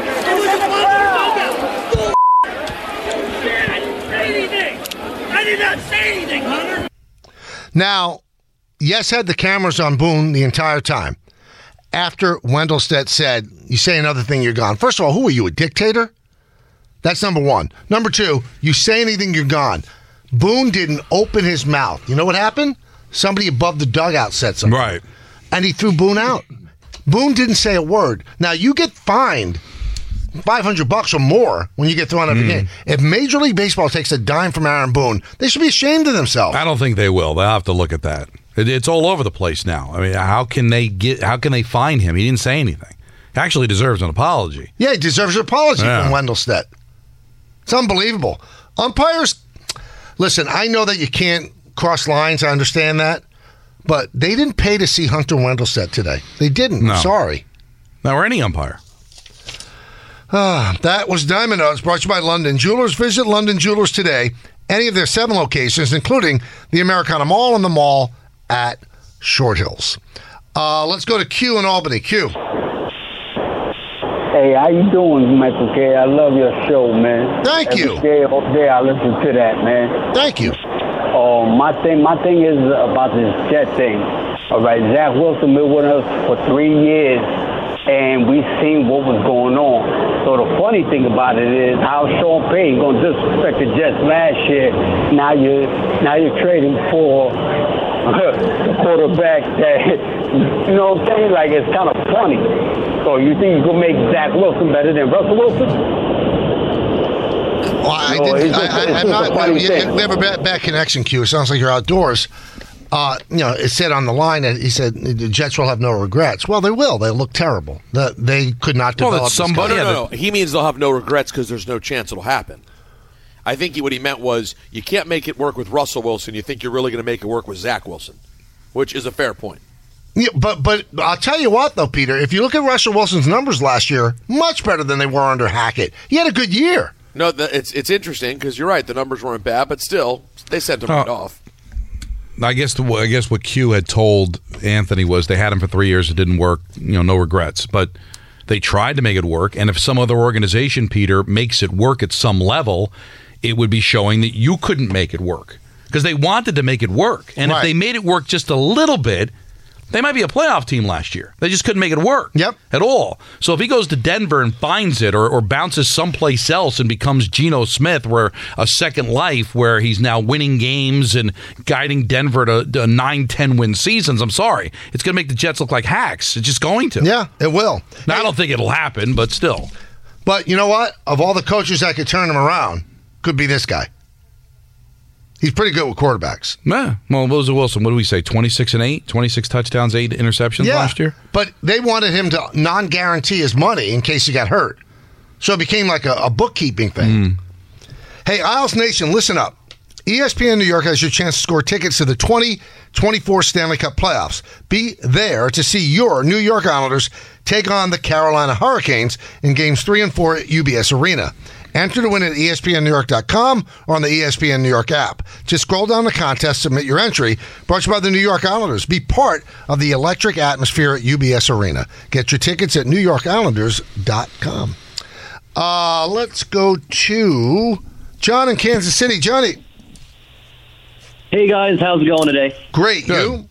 I did not say anything, Hunter. Now, Yes had the cameras on Boone the entire time. After Wendelstedt said, you say another thing, you're gone. First of all, who are you, a dictator? That's number one. Number two, you say anything, you're gone. Boone didn't open his mouth. You know what happened? Somebody above the dugout said something. Right. And he threw Boone out. Boone didn't say a word. Now, you get fined five hundred bucks or more when you get thrown out of the game. If Major League Baseball takes a dime from Aaron Boone, they should be ashamed of themselves. I don't think they will. They'll have to look at that. It, it's all over the place now. I mean, how can they get? How can they fine him? He didn't say anything. He actually deserves an apology. Yeah, he deserves an apology Yeah. from Wendelstedt. It's unbelievable. Umpires, listen, I know that you can't cross lines. I understand that. But they didn't pay to see Hunter Wendelstedt today. They didn't. No. Sorry. Now, or any umpire. Ah, that was Diamond Dogs, brought to you by London Jewelers. Visit London Jewelers today. Any of their seven locations, including the Americana Mall and the mall at Short Hills. Uh, let's go to Q in Albany. Q. Hey, how you doing, Michael K? I love your show, man. Thank Every you. Day, all day I listen to that, man. Thank you. Oh, my thing, my thing is about this Jet thing. All right, Zach Wilson been with us for three years, and we seen what was going on. So the funny thing about it is how Sean Payton gonna disrespect the Jets last year. Now you, now you're trading for a quarterback that, you know what I'm saying? Like, it's kind of funny. So you think you can make Zach Wilson better than Russell Wilson? Well, I No, didn't, it's I, just- I, it's I'm just not, a funny we, thing. we have a bad, bad connection, Q. It sounds like you're outdoors. Uh, you know, it said on the line that he said the Jets will have no regrets. Well, they will. They look terrible. The, they could not Well, develop that's this somebody. guy. No, no, no. He means they'll have no regrets because there's no chance it'll happen. I think he, what he meant was you can't make it work with Russell Wilson. You think you're really going to make it work with Zach Wilson, which is a fair point. Yeah, but but I'll tell you what, though, Peter. If you look at Russell Wilson's numbers last year, much better than they were under Hackett. He had a good year. No, the, it's it's interesting because you're right. The numbers weren't bad, but still, they sent him Oh. right off. I guess the, I guess what Q had told Anthony was they had him for three years. It didn't work. You know, no regrets. But they tried to make it work. And if some other organization, Peter, makes it work at some level, it would be showing that you couldn't make it work because they wanted to make it work. And Right. if they made it work just a little bit, they might be a playoff team last year. They just couldn't make it work yep. at all. So if he goes to Denver and finds it or, or bounces someplace else and becomes Geno Smith, where a second life where he's now winning games and guiding Denver to, to nine, ten win seasons, I'm sorry. It's going to make the Jets look like hacks. It's just going to. Yeah, it will. Now, I don't think it'll happen, but still. But you know what? Of all the coaches that could turn him around, could be this guy. He's pretty good with quarterbacks. Yeah. Well, what was it, Wilson? What did we say? twenty-six and eight? twenty-six touchdowns, eight interceptions Yeah, last year? but they wanted him to non-guarantee his money in case he got hurt. So it became like a, a bookkeeping thing. Hey, Isles Nation, listen up. E S P N New York has your chance to score tickets to the twenty twenty-four Stanley Cup playoffs. Be there to see your New York Islanders take on the Carolina Hurricanes in games three and four at U B S Arena. Enter to win at E S P N New York dot com or on the E S P N New York app. Just scroll down the contest, submit your entry. Brought to you by the New York Islanders. Be part of the electric atmosphere at U B S Arena. Get your tickets at New York Islanders dot com. Uh, let's go to John in Kansas City. Johnny. Hey guys, how's it going today? Great. You?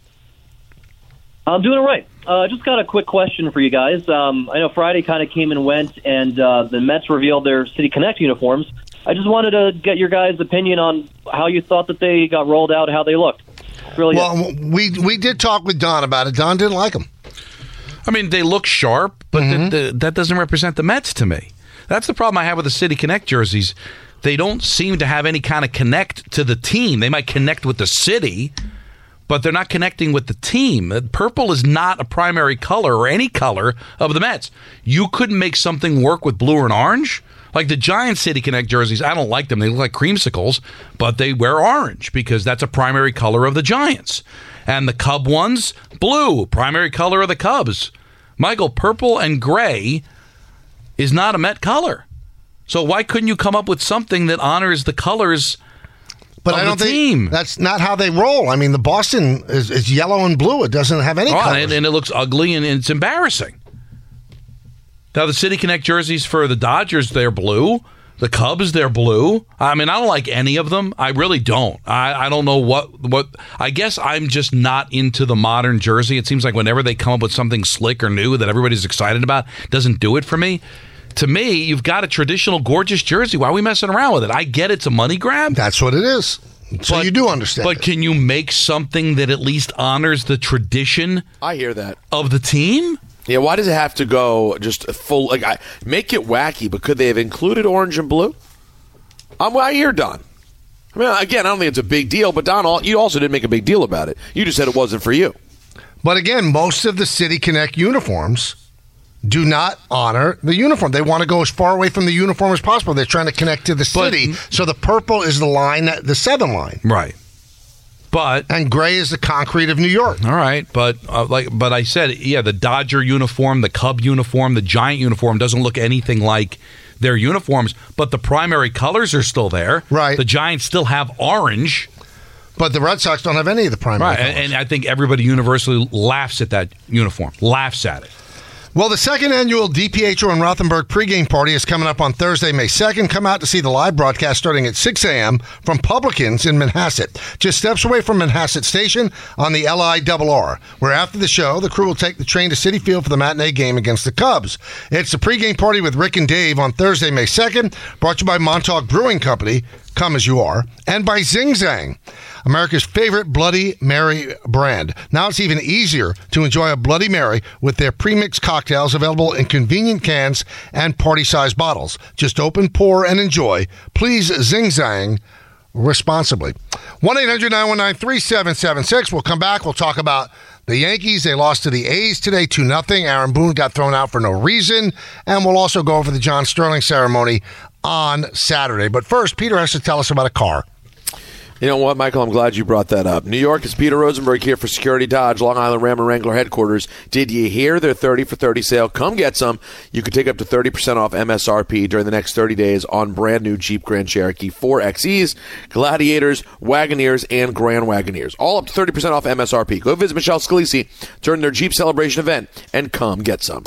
I'm doing all right. Uh, just got a quick question for you guys. Um, I know Friday kind of came and went, and uh, the Mets revealed their City Connect uniforms. I just wanted to get your guys' opinion on how you thought that they got rolled out, how they looked. Really, Well, we we did talk with Don about it. Don didn't like them. I mean, they look sharp, but th- th- that doesn't represent the Mets to me. That's the problem I have with the City Connect jerseys. They don't seem to have any kind of connect to the team. They might connect with the city, but they're not connecting with the team. Purple is not a primary color or any color of the Mets. You couldn't make something work with blue and orange? Like the Giant City Connect jerseys, I don't like them. They look like creamsicles, but they wear orange because that's a primary color of the Giants. And the Cub ones, blue, primary color of the Cubs. Michael, purple and gray is not a Met color. So why couldn't you come up with something that honors the colors But of I don't the think team? that's not how they roll. I mean, the Boston is, is yellow and blue. It doesn't have any Oh, colors. and, and it looks ugly and it's embarrassing. Now, the City Connect jerseys for the Dodgers, they're blue. The Cubs, they're blue. I mean, I don't like any of them. I really don't. I, I don't know what, what... I guess I'm just not into the modern jersey. It seems like whenever they come up with something slick or new that everybody's excited about, it doesn't do it for me. To me, you've got a traditional, gorgeous jersey. Why are we messing around with it? I get it's a money grab. That's what it is. So But- you do understand. But can you make something that at least honors the tradition I hear that. of the team? Yeah, why does it have to go just full? Like, I make it wacky, but could they have included orange and blue? I'm I hear Don. I mean, again, I don't think it's a big deal, but Don, you also didn't make a big deal about it. You just said it wasn't for you. But again, most of the City Connect uniforms do not honor the uniform. They want to go as far away from the uniform as possible. They're trying to connect to the city. So the purple is the line, that, the seven line. Right. But and gray is the concrete of New York. All right, but uh, like, but I said, yeah, the Dodger uniform, the Cub uniform, the Giant uniform doesn't look anything like their uniforms, but the primary colors are still there. Right. The Giants still have orange. But the Red Sox don't have any of the primary Right, colors. and, and I think everybody universally laughs at that uniform, laughs at it. Well, the second annual DiPietro and Rothenberg pregame party is coming up on Thursday, May second. Come out to see the live broadcast starting at six a.m. from Publicans in Manhasset, just steps away from Manhasset Station on the L I R R, where after the show, the crew will take the train to Citi Field for the matinee game against the Cubs. It's the pregame party with Rick and Dave on Thursday, May second, brought to you by Montauk Brewing Company, come as you are, and by Zing Zang, America's favorite Bloody Mary brand. Now it's even easier to enjoy a Bloody Mary with their pre-mixed cocktails available in convenient cans and party-sized bottles. Just open, pour, and enjoy. Please Zing Zang responsibly. one eight hundred nine one nine three seven seven six. We'll come back. We'll talk about the Yankees. They lost to the A's today, two nothing. Aaron Boone got thrown out for no reason. And we'll also go over the John Sterling ceremony on Saturday. But first, Peter has to tell us about a car. You know what, Michael? I'm glad you brought that up. New York, is Peter Rosenberg here for Security Dodge, Long Island Ram and Wrangler headquarters. Did you hear their thirty for thirty sale? Come get some. You can take up to thirty percent off M S R P during the next thirty days on brand new Jeep Grand Cherokee four X Es, Gladiators, Wagoneers, and Grand Wagoneers. All up to thirty percent off M S R P. Go visit Michelle Scalisi during their Jeep Celebration event and come get some.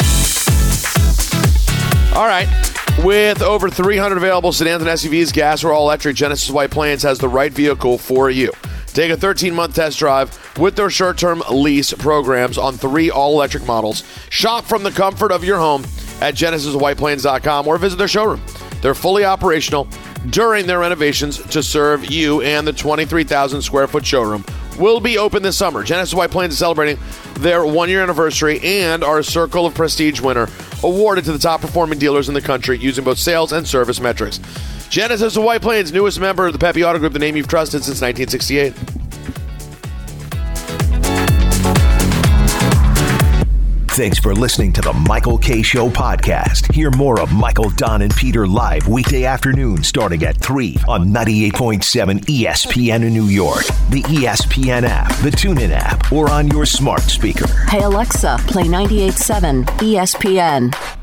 All right. With over three hundred available sedans and S U Vs, gas or all-electric, Genesis White Plains has the right vehicle for you. Take a thirteen-month test drive with their short-term lease programs on three all-electric models. Shop from the comfort of your home at genesis white plains dot com or visit their showroom. They're fully operational during their renovations to serve you, and the twenty-three thousand square foot showroom will be open this summer. Genesis White Plains is celebrating their one-year anniversary and our Circle of Prestige winner, awarded to the top-performing dealers in the country using both sales and service metrics. Genesis of White Plains, newest member of the Pepe Auto Group, the name you've trusted since nineteen sixty-eight. Thanks for listening to the Michael K. Show podcast. Hear more of Michael, Don, and Peter live weekday afternoon starting at three on ninety-eight point seven E S P N in New York, the E S P N app, the TuneIn app, or on your smart speaker. Hey Alexa, play ninety-eight point seven E S P N.